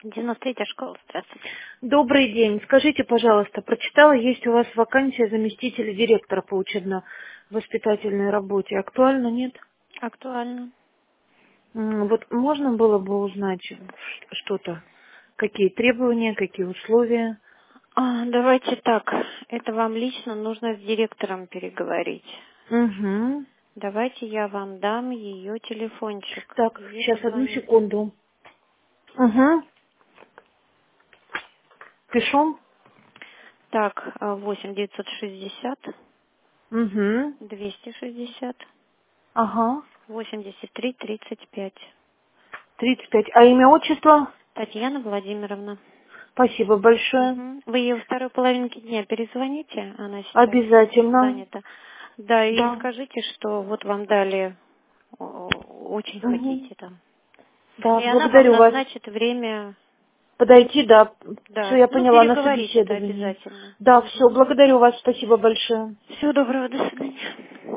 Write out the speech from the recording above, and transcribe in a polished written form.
93-я школа, здравствуйте. Добрый день. Скажите, пожалуйста, прочитала, есть у вас вакансия заместителя директора по учебно-воспитательной работе. Актуально, нет? Актуально. Вот можно было бы узнать что-то? Какие требования, какие условия? Давайте так, это вам лично нужно с директором переговорить. Угу. Давайте я вам дам ее телефончик. Так, Ей сейчас, одну позвоните. секунду. Угу. Пишу. Так, 8 960 Угу. 260 Ага. 83 35. 35. А имя, отчество? Татьяна Владимировна. Спасибо большое. Мгм. Вы ей во второй половинке дня перезвоните, она сейчас Обязательно. занята. Да, и Да. скажите, что вот вам дали, очень Угу. хотите там. Да, И она вам благодарю вас. назначит время, Подойти, да. Все, да. я Ну, поняла, на переговорить это собеседовании. обязательно. Да, все, благодарю вас, спасибо большое. Всего доброго, до свидания.